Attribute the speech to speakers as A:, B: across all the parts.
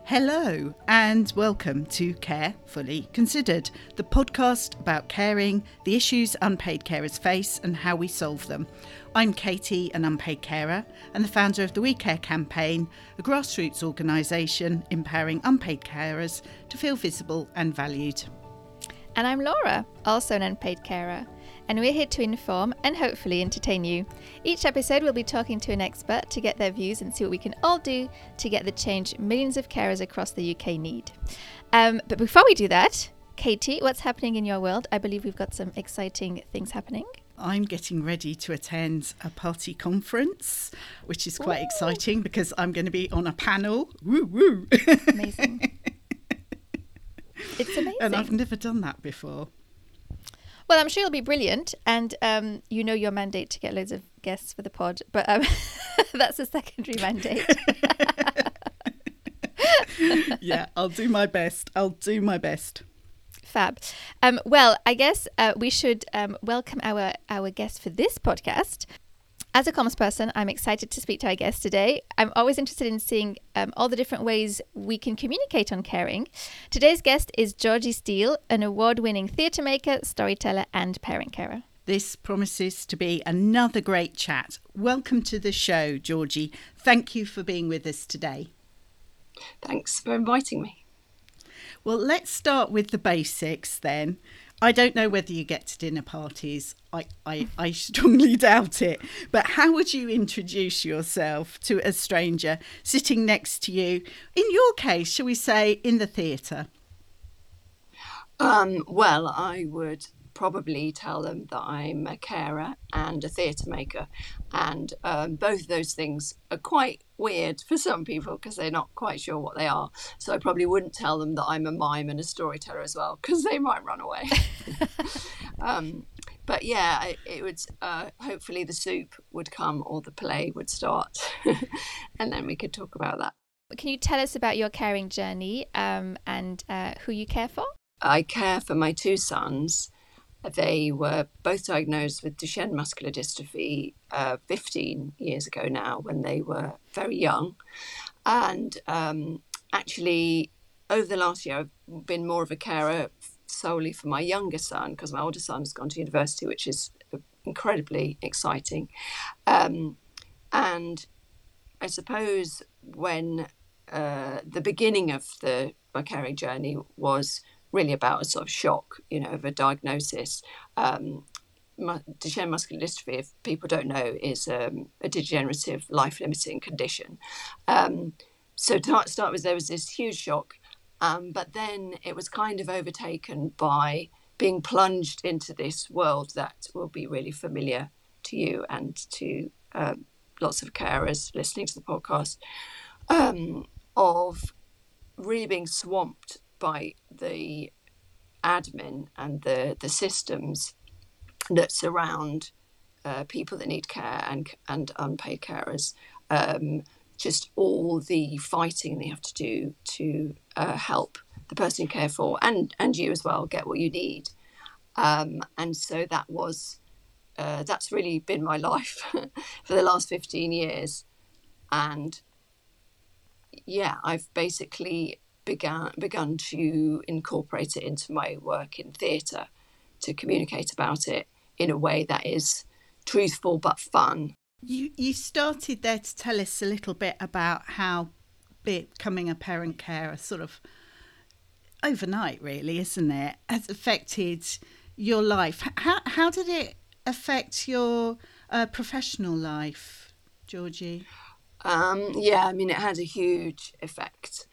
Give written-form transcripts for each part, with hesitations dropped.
A: Hello and welcome to Care Fully Considered, the podcast about caring, the issues unpaid carers face and how we solve them. I'm Katie, an unpaid carer and the founder of the We Care campaign, a grassroots organisation empowering unpaid carers to feel visible and valued.
B: And I'm Laura, also an unpaid carer, and we're here to inform and hopefully entertain you. Each episode we'll be talking to an expert to get their views and see what we can all do to get the change millions of carers across the UK need. But before we do that, Katie, what's happening in your world? I believe we've got some exciting things happening.
A: I'm getting ready to attend a party conference, which is quite exciting because I'm going to be on a panel. Woo woo!
B: Amazing. It's amazing.
A: And I've never done that before.
B: Well, I'm sure it'll be brilliant. And you know your mandate to get loads of guests for the pod. But that's a secondary mandate.
A: Yeah, I'll do my best.
B: Fab. Well, I guess we should welcome our guest for this podcast. As a comms person, I'm excited to speak to our guest today. I'm always interested in seeing all the different ways we can communicate on caring. Today's guest is Georgie Steele, an award-winning theatre maker, storyteller and parent carer.
A: This promises to be another great chat. Welcome to the show, Georgie. Thank you for being with us today.
C: Thanks for inviting me.
A: Well, let's start with the basics then. I don't know whether you get to dinner parties. I strongly doubt it. But how would you introduce yourself to a stranger sitting next to you? In your case, shall we say, in the theatre?
C: Well, I would probably tell them that I'm a carer and a theatre maker. And both of those things are quite weird for some people because they're not quite sure what they are. So I probably wouldn't tell them that I'm a mime and a storyteller as well because they might run away. But yeah, it would hopefully the soup would come or the play would start and then we could talk about that.
B: Can you tell us about your caring journey and who you care for?
C: I care for my two sons. They were both diagnosed with Duchenne muscular dystrophy 15 years ago now when they were very young. And actually, over the last year, I've been more of a carer solely for my younger son because my older son has gone to university, which is incredibly exciting. And I suppose when the beginning of my caring journey was really about a sort of shock, of a diagnosis. Duchenne muscular dystrophy, if people don't know, is a degenerative, life-limiting condition. So to start with, there was this huge shock, but then it was kind of overtaken by being plunged into this world that will be really familiar to you and to lots of carers listening to the podcast, of really being swamped by the admin and the systems that surround people that need care and unpaid carers. Just all the fighting they have to do to help the person you care for and you as well get what you need. And so that's really been my life for the last 15 years. And yeah, I've basically begun to incorporate it into my work in theatre to communicate about it in a way that is truthful but fun.
A: You started there to tell us a little bit about how becoming a parent carer sort of overnight, really, isn't it, has affected your life. How did it affect your professional life, Georgie?
C: It had a huge effect.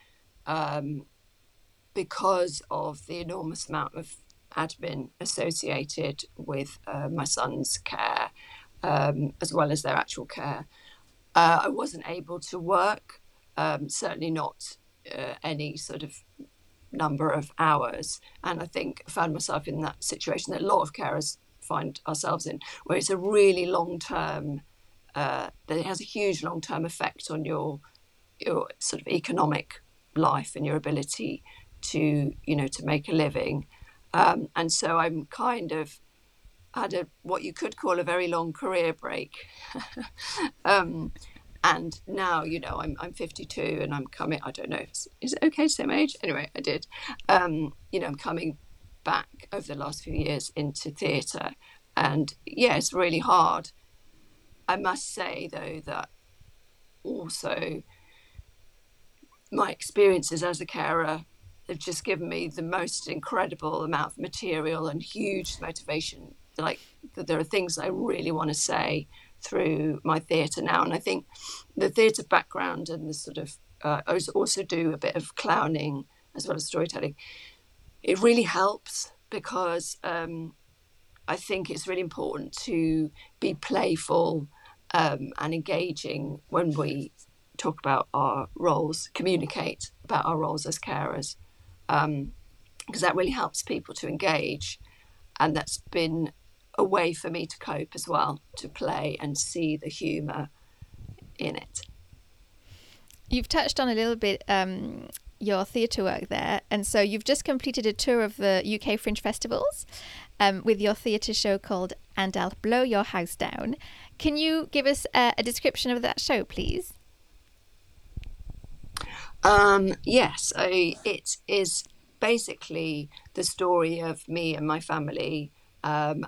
C: Because of the enormous amount of admin associated with my son's care, as well as their actual care. I wasn't able to work, certainly not any sort of number of hours. And I think I found myself in that situation that a lot of carers find ourselves in, where it's a really long-term, that it has a huge long-term effect on your sort of economic life and your ability to make a living. And so I'm kind of had what you could call a very long career break. And now, I'm 52 and I'm coming, I don't know, is it okay, same age? Anyway, I did. I'm coming back over the last few years into theatre. And yeah, it's really hard. I must say, though, that also my experiences as a carer have just given me the most incredible amount of material and huge motivation. Like, that there are things I really want to say through my theatre now. And I think the theatre background and the sort of, I also do a bit of clowning as well as storytelling. It really helps because I think it's really important to be playful and engaging when we talk about our roles, communicate about our roles as carers, because that really helps people to engage. And that's been a way for me to cope as well, to play and see the humour in it.
B: You've touched on a little bit your theatre work there, and so you've just completed a tour of the UK Fringe Festivals with your theatre show called And I'll Blow Your House Down. Can you give us a description of that show, please?
C: Yes, it is basically the story of me and my family, and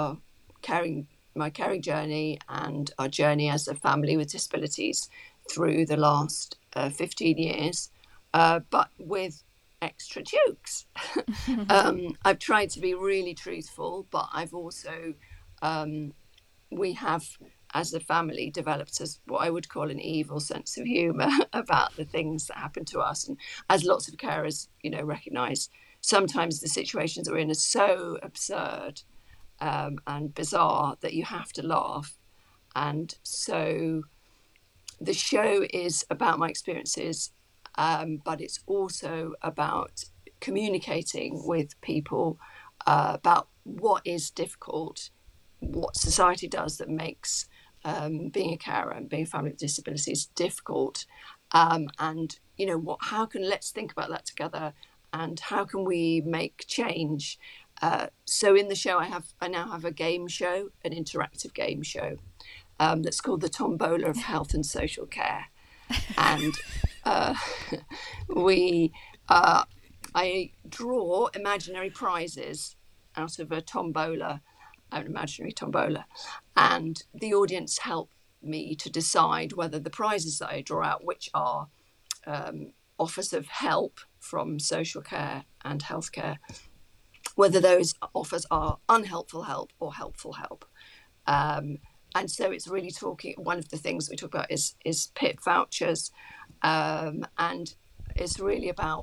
C: my caring journey and our journey as a family with disabilities through the last 15 years, but with extra jokes. I've tried to be really truthful, but I've also, we have, as a family, developed as what I would call an evil sense of humour about the things that happen to us. And as lots of carers, recognise, sometimes the situations we're in are so absurd and bizarre that you have to laugh. And so the show is about my experiences, but it's also about communicating with people about what is difficult, what society does that makes being a carer and being a family with disabilities difficult, and let's think about that together, and how can we make change. So in the show, I now have a game show, an interactive game show that's called the Tombola of Health and Social Care, and I draw imaginary prizes out of a tombola, an imaginary tombola, and the audience help me to decide whether the prizes that I draw out, which are offers of help from social care and healthcare, whether those offers are unhelpful help or helpful help. And so it's really one of the things we talk about is PIP vouchers, and it's really about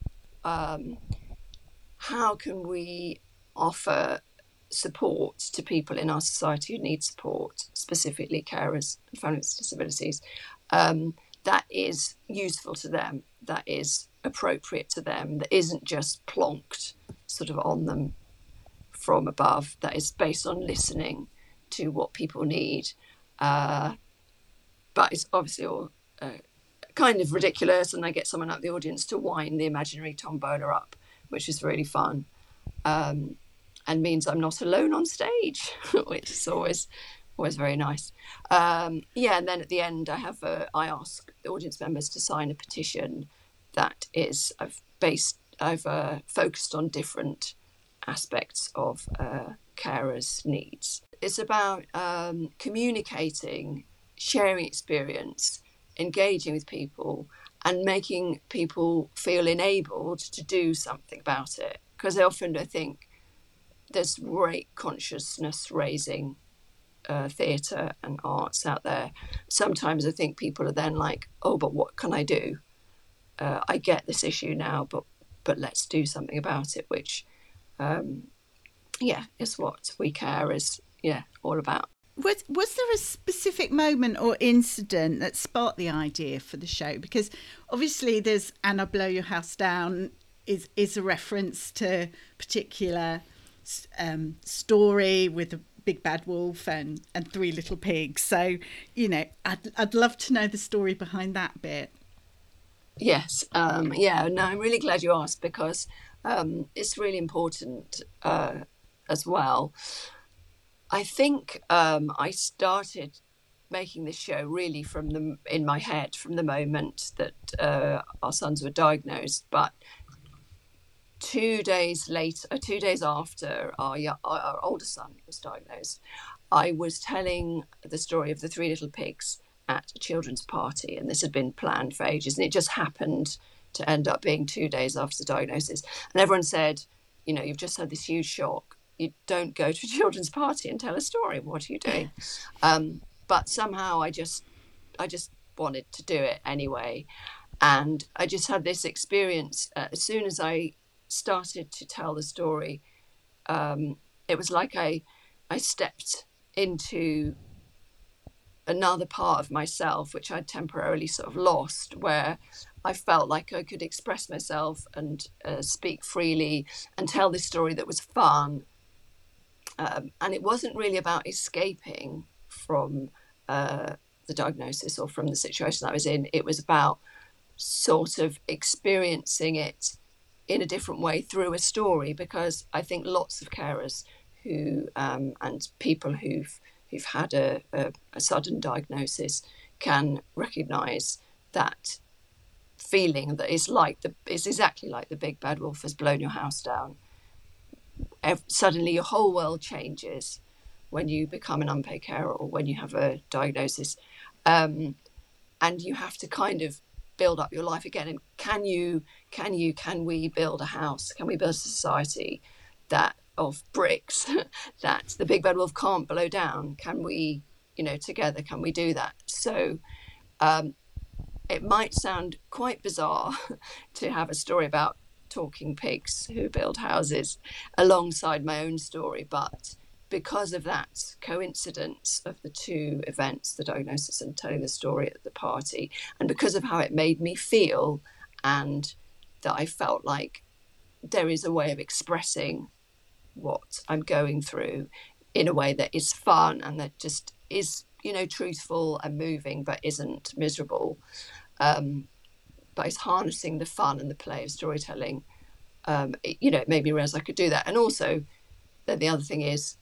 C: how can we offer support to people in our society who need support, specifically carers and families with disabilities, that is useful to them, that is appropriate to them, that isn't just plonked sort of on them from above, that is based on listening to what people need. But it's obviously all kind of ridiculous, and I get someone out of the audience to wind the imaginary tombola up, which is really fun, and means I'm not alone on stage, which is always very nice. And then at the end I ask the audience members to sign a petition that is I've focused on different aspects of carers' needs. It's about communicating, sharing experience, engaging with people, and making people feel enabled to do something about it. Because often I think there's great consciousness raising theatre and arts out there. Sometimes I think people are then like, oh, but what can I do? I get this issue now, but let's do something about it, which is what We Care is all about.
A: Was there a specific moment or incident that sparked the idea for the show? Because obviously there's And I'll Blow Your House Down is a reference to particular story with a big bad wolf and three little pigs. So, I'd love to know the story behind that bit.
C: Yes. I'm really glad you asked, because it's really important as well. I think I started making this show really in my head from the moment that our sons were diagnosed. But 2 days later, 2 days after our older son was diagnosed, I was telling the story of the Three Little Pigs at a children's party, and this had been planned for ages, and it just happened to end up being 2 days after the diagnosis. And everyone said, you've just had this huge shock. You don't go to a children's party and tell a story. What are you doing? But somehow I just wanted to do it anyway. And I just had this experience. As soon as I started to tell the story, it was like I stepped into another part of myself, which I'd temporarily sort of lost, where I felt like I could express myself and speak freely and tell this story that was fun. And it wasn't really about escaping from the diagnosis or from the situation I was in. It was about sort of experiencing it in a different way through a story, because I think lots of carers who and people who've had a sudden diagnosis can recognise that feeling that it's exactly like the big bad wolf has blown your house down. Suddenly your whole world changes when you become an unpaid carer or when you have a diagnosis, and you have to kind of build up your life again. And can we build a house? Can we build a society that of bricks that the big bad wolf can't blow down? Can we, together, can we do that? So it might sound quite bizarre to have a story about talking pigs who build houses alongside my own story, but because of that coincidence of the two events, the diagnosis and telling the story at the party, and because of how it made me feel, and that I felt like there is a way of expressing what I'm going through in a way that is fun and that just is, truthful and moving, but isn't miserable. But it's harnessing the fun and the play of storytelling. It made me realize I could do that. And also, then the other thing is,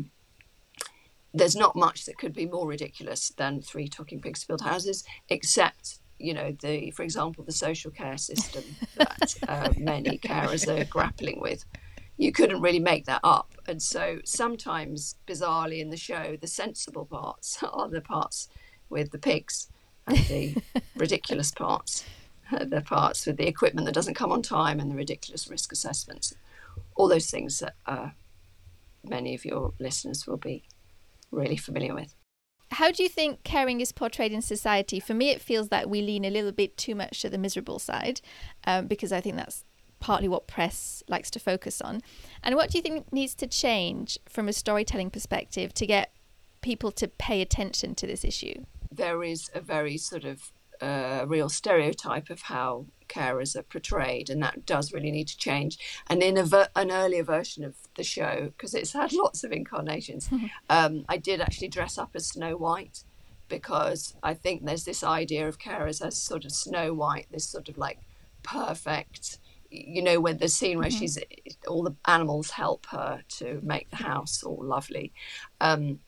C: there's not much that could be more ridiculous than 3 talking pigs to build houses, except, for example, the social care system that many carers are grappling with. You couldn't really make that up. And so sometimes, bizarrely in the show, the sensible parts are the parts with the pigs, and the ridiculous parts, the parts with the equipment that doesn't come on time and the ridiculous risk assessments. All those things that many of your listeners will be really familiar with.
B: How do you think caring is portrayed in society? For me, it feels that we lean a little bit too much to the miserable side, because I think that's partly what press likes to focus on. And what do you think needs to change from a storytelling perspective to get people to pay attention to this issue?
C: There is a very sort of real stereotype of how carers are portrayed, and that does really need to change. And in an earlier version of the show, because it's had lots of incarnations, I did actually dress up as Snow White, because I think there's this idea of carers as sort of Snow White, this sort of like perfect, when the scene where she's all the animals help her to make the house all lovely, and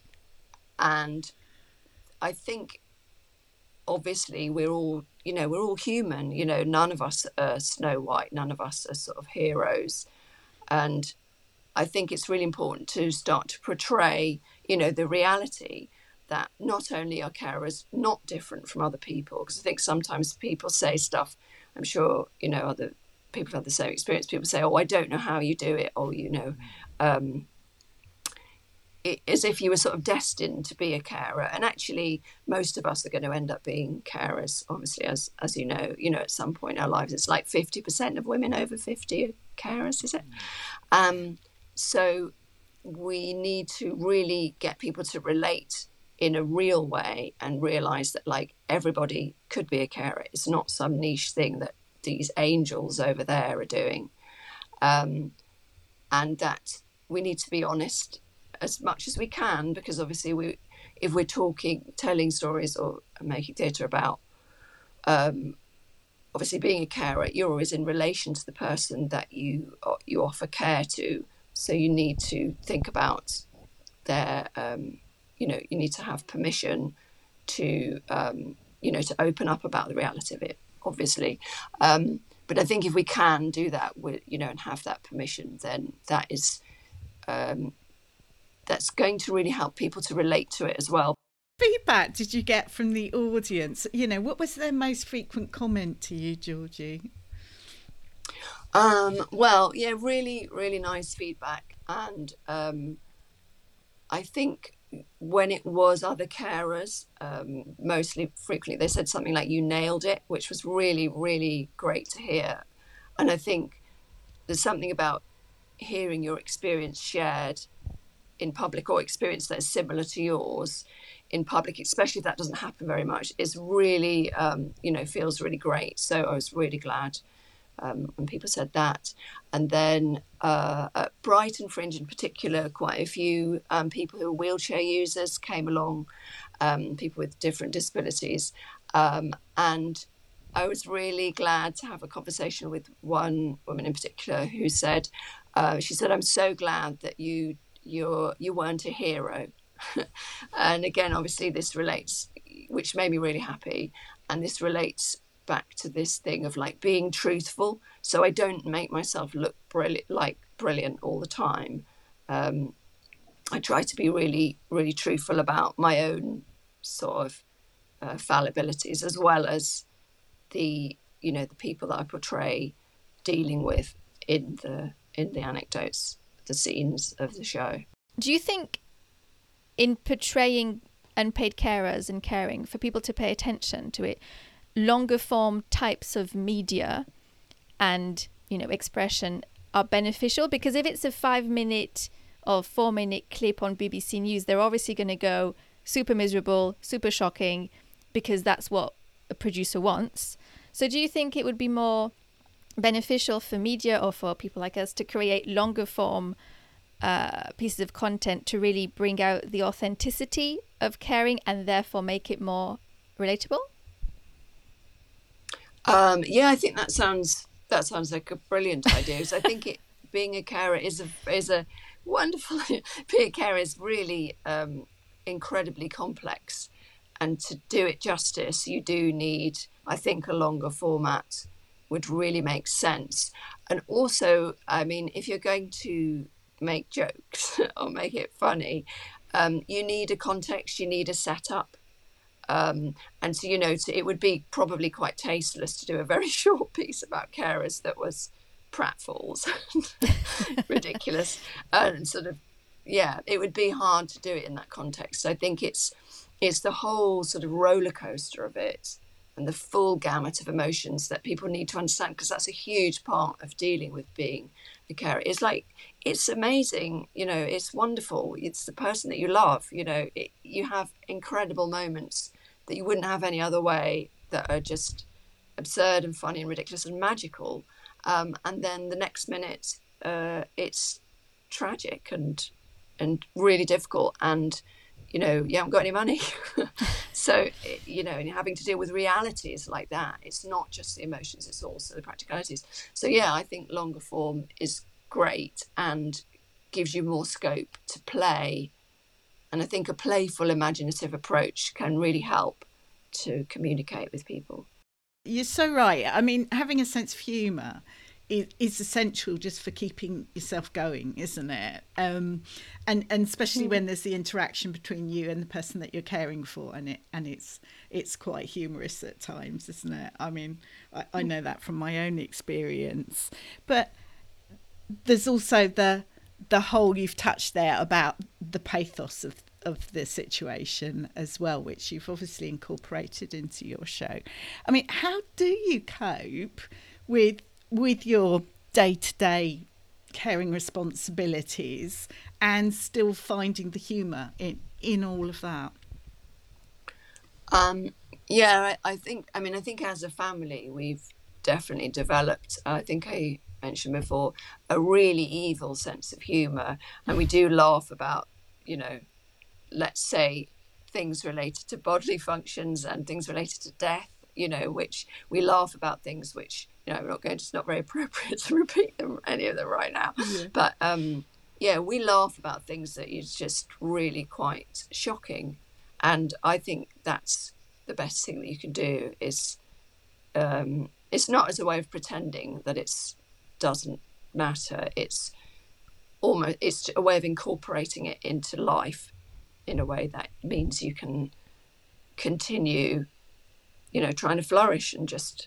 C: I think obviously we're all human. None of us are Snow White, none of us are sort of heroes, and I think it's really important to start to portray the reality that not only are carers not different from other people, because I think sometimes people say stuff, I'm sure other people have the same experience. People say, oh, I don't know how you do it, or as if you were sort of destined to be a carer. And actually, most of us are going to end up being carers, obviously, as you know, at some point in our lives. It's like 50% of women over 50 are carers, is it? So we need to really get people to relate in a real way and realise that, like, everybody could be a carer. It's not some niche thing that these angels over there are doing. And that we need to be honest as much as we can, because obviously if we're telling stories or making theatre about obviously being a carer, you're always in relation to the person that you offer care to. So you need to think about their, you need to have permission to to open up about the reality of it, obviously. But I think if we can do that with, and have that permission, then that is that's going to really help people to relate to it as well.
A: Feedback did you get from the audience? What was their most frequent comment to you, Georgie?
C: Well, yeah, really, really nice feedback. And I think when it was other carers, mostly frequently, they said something like, "You nailed it," which was really, really great to hear. And I think there's something about hearing your experience shared in public, or experience that is similar to yours in public, especially if that doesn't happen very much, is really, feels really great. So I was really glad when people said that. And then at Brighton Fringe in particular, quite a few people who are wheelchair users came along, people with different disabilities. And I was really glad to have a conversation with one woman in particular who said, she said, "I'm so glad that you weren't a hero." And again, obviously this relates, which made me really happy. And this relates back to this thing of like being truthful. So I don't make myself look brilliant all the time. I try to be really, really truthful about my own sort of fallibilities, as well as the people that I portray dealing with in the anecdotes, the scenes of the show.
B: Do you think in portraying unpaid carers and caring, for people to pay attention to it, longer form types of media and expression are beneficial? Because if it's a 5-minute or 4-minute clip on BBC News, they're obviously going to go super miserable, super shocking, because that's what a producer wants. So do you think it would be more beneficial for media or for people like us to create longer form pieces of content to really bring out the authenticity of caring and therefore make it more relatable?
C: Yeah, I think that sounds like a brilliant idea. So I think being a carer is a wonderful. Being a carer is really incredibly complex, and to do it justice, you do need, I think, a longer format would really make sense. And also, I mean, if you're going to make jokes or make it funny, you need a context, you need a setup. And so, it would be probably quite tasteless to do a very short piece about carers that was pratfalls, ridiculous, and sort of, yeah, it would be hard to do it in that context. So I think it's the whole sort of roller coaster of it and the full gamut of emotions that people need to understand, because that's a huge part of dealing with being a carer. It's amazing, it's wonderful. It's the person that you love, you have incredible moments that you wouldn't have any other way, that are just absurd and funny and ridiculous and magical. And then the next minute, it's tragic and really difficult, and you haven't got any money. So, and you're having to deal with realities like that. It's not just the emotions, it's also the practicalities. So yeah, I think longer form is great and gives you more scope to play. And I think a playful, imaginative approach can really help to communicate with people.
A: You're so right. I mean, having a sense of humour is essential just for keeping yourself going, isn't it? And especially when there's the interaction between you and the person that you're caring for, and it's quite humorous at times, isn't it? I mean, I know that from my own experience. But there's also the whole, you've touched there about the pathos of the situation as well, which you've obviously incorporated into your show. I mean, how do you cope with your day-to-day caring responsibilities and still finding the humour in all of that?
C: Yeah, I think as a family, we've definitely developed, I think I mentioned before, a really evil sense of humour. And we do laugh about, let's say, things related to bodily functions and things related to death, which we laugh about things which, it's not very appropriate to repeat any of them right now. Yeah. But we laugh about things that is just really quite shocking. And I think that's the best thing that you can do. Is it's not as a way of pretending that it doesn't matter. It's a way of incorporating it into life in a way that means you can continue, trying to flourish and just,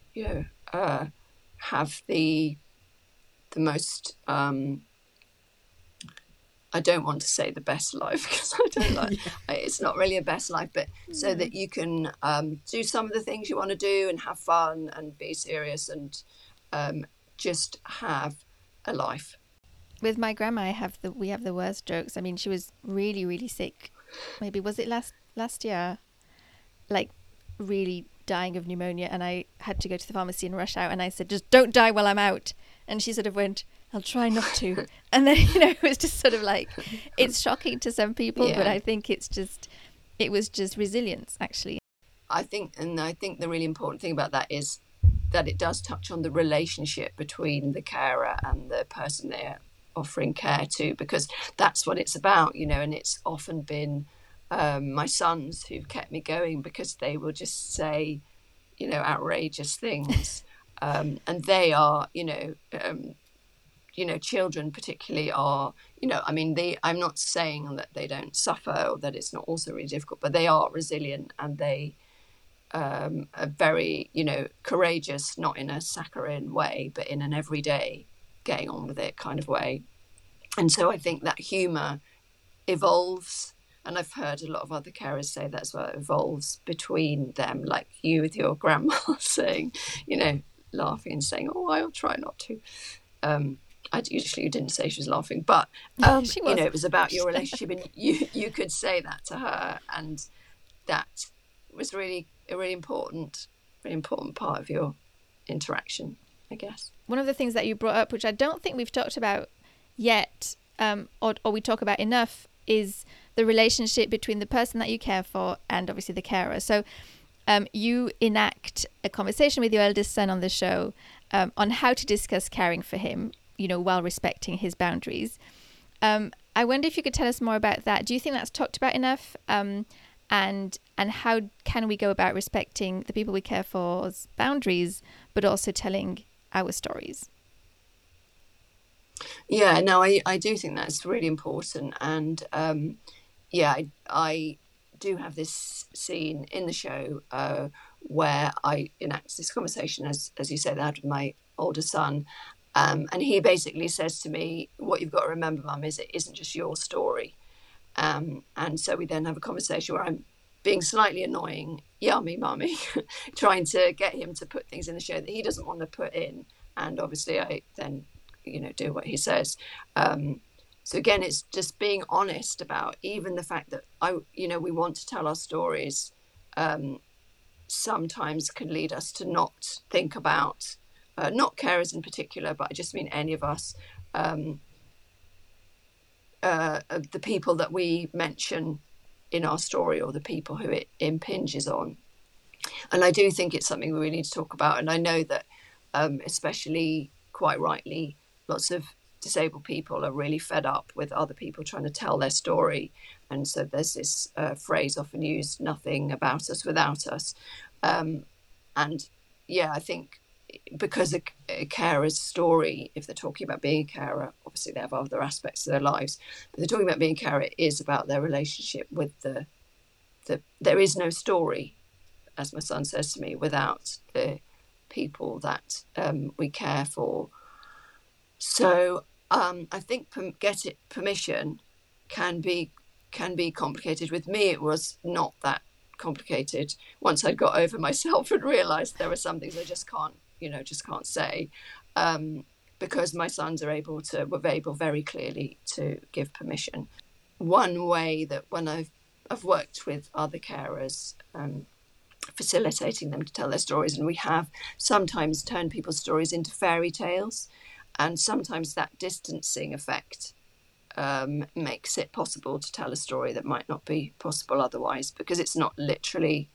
C: have the most, I don't want to say the best life, because I don't like it's not really a best life, but so that you can do some of the things you want to do and have fun and be serious and just have a life.
B: With my grandma, we have the worst jokes. I mean, she was really, really sick. Maybe was it last year? Like really dying of pneumonia, and I had to go to the pharmacy and rush out, and I said, just don't die while I'm out. And she sort of went, I'll try not to. And then, it was just sort of like, it's shocking to some people, but I think it was just resilience, actually.
C: I think the really important thing about that is that it does touch on the relationship between the carer and the person they're offering care to, because that's what it's about, and it's often been my sons who've kept me going, because they will just say, outrageous things. And they are, children particularly are, I'm not saying that they don't suffer or that it's not also really difficult, but they are resilient, and they are very, courageous, not in a saccharine way, but in an everyday getting on with it kind of way. And so I think that humour evolves, and I've heard a lot of other carers say that's what evolves between them, like you with your grandma saying, laughing and saying, oh, I'll try not to. I usually didn't say she was laughing, but
B: she was.
C: It was about your relationship, and you could say that to her, and that was really a really important part of your interaction, I guess.
B: One of the things that you brought up, which I don't think we've talked about yet, or we talk about enough, is the relationship between the person that you care for and obviously the carer. So you enact a conversation with your eldest son on the show on how to discuss caring for him, while respecting his boundaries. I wonder if you could tell us more about that. Do you think that's talked about enough? And how can we go about respecting the people we care for's boundaries, but also telling our stories?
C: Yeah, no, I do think that's really important. And I do have this scene in the show where I enact this conversation, as you said, out with my older son. And he basically says to me, what you've got to remember, Mum, is it isn't just your story. And so we then have a conversation where I'm being slightly annoying, yummy mummy, trying to get him to put things in the show that he doesn't want to put in. And obviously I then, do what he says. So again, it's just being honest about even the fact that we want to tell our stories sometimes can lead us to not think about, not carers in particular, but I just mean any of us, the people that we mention in our story or the people who it impinges on. And I do think it's something we really need to talk about. And I know that especially quite rightly, lots of disabled people are really fed up with other people trying to tell their story. And so there's this phrase often used, nothing about us without us. I think because a carer's story, if they're talking about being a carer, obviously they have other aspects of their lives, but they're talking about being a carer, it is about their relationship with there is no story, as my son says to me, without the people that we care for. So I think permission can be complicated. With me, it was not that complicated once I'd got over myself and realised there were some things I just can't say, because my sons were able very clearly to give permission. One way that when I've worked with other carers, facilitating them to tell their stories, and we have sometimes turned people's stories into fairy tales, and sometimes that distancing effect makes it possible to tell a story that might not be possible otherwise, because it's not literally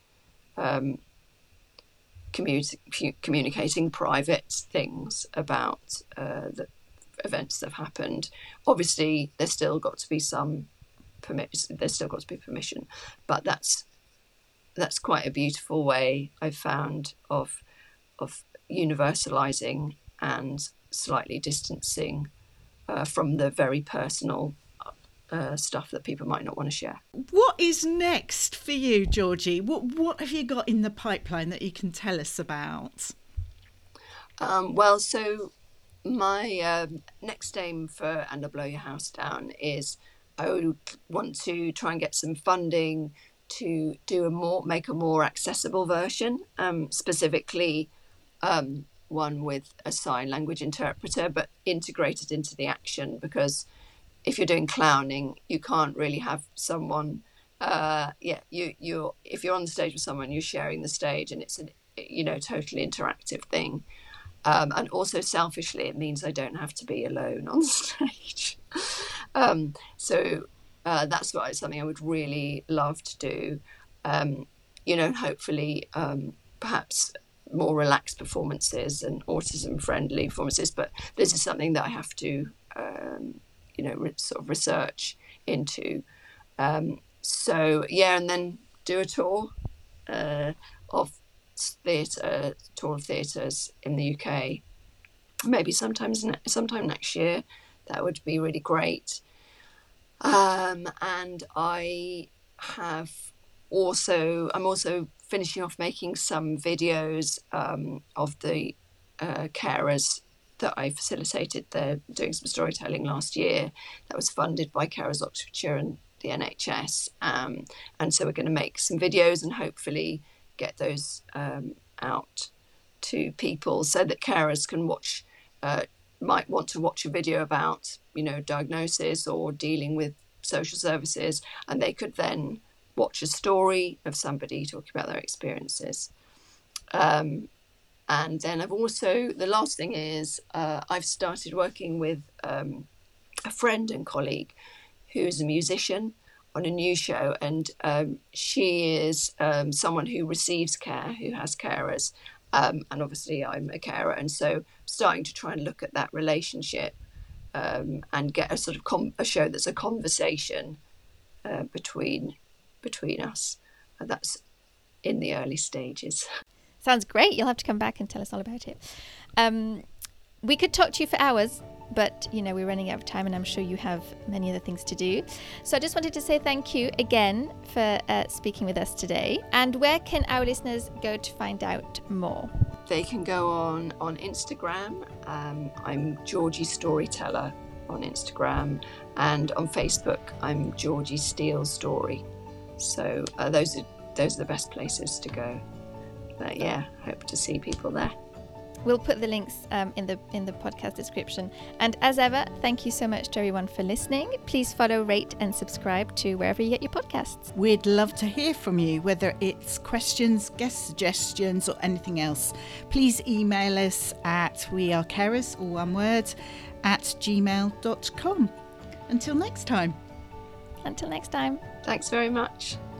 C: communicating private things about the events that have happened. Obviously, there's still got to be some permission. There's still got to be permission, but that's quite a beautiful way I've found of universalizing and slightly distancing from the very personal stuff that people might not want to share.
A: What is next for you, Georgie? What have you got in the pipeline that you can tell us about?
C: Well, so my next aim for And I'll Blow Your House Down is I would want to try and get some funding to make a more accessible version, specifically one with a sign language interpreter, but integrated into the action, because if you're doing clowning, you can't really have someone. If you're on the stage with someone, you're sharing the stage, and it's a totally interactive thing. And also, selfishly, it means I don't have to be alone on stage. So that's something I would really love to do. Hopefully, perhaps more relaxed performances and autism-friendly performances. But this is something that I have to, sort of research into. And then do a tour of theatres in the UK, maybe sometime next year. That would be really great. And I'm also finishing off making some videos of the carers that I facilitated. They're doing some storytelling last year that was funded by Carers Oxfordshire and the NHS. And so we're going to make some videos and hopefully get those out to people so that carers can might want to watch a video about, diagnosis or dealing with social services, and they could then watch a story of somebody talking about their experiences. And then the last thing is I've started working with a friend and colleague who is a musician on a new show, and she is someone who receives care, who has carers, and obviously I'm a carer, and so starting to try and look at that relationship and get a sort of a show that's a conversation between us, and that's in the early stages.
B: Sounds great. You'll have to come back and tell us all about it. We could talk to you for hours, but we're running out of time, and I'm sure you have many other things to do. So I just wanted to say thank you again for speaking with us today. And where can our listeners go to find out more?
C: They can go on Instagram. I'm Georgie Storyteller on Instagram, and on Facebook I'm Georgie Steele Story. So those are the best places to go. But hope to see people there.
B: We'll put the links in the podcast description. And as ever, thank you so much to everyone for listening. Please follow, rate and subscribe to wherever you get your podcasts.
A: We'd love to hear from you, whether it's questions, guest suggestions or anything else. Please email us at wearecarers, all one word, @gmail.com. Until next time.
B: Until next time.
C: Thanks very much.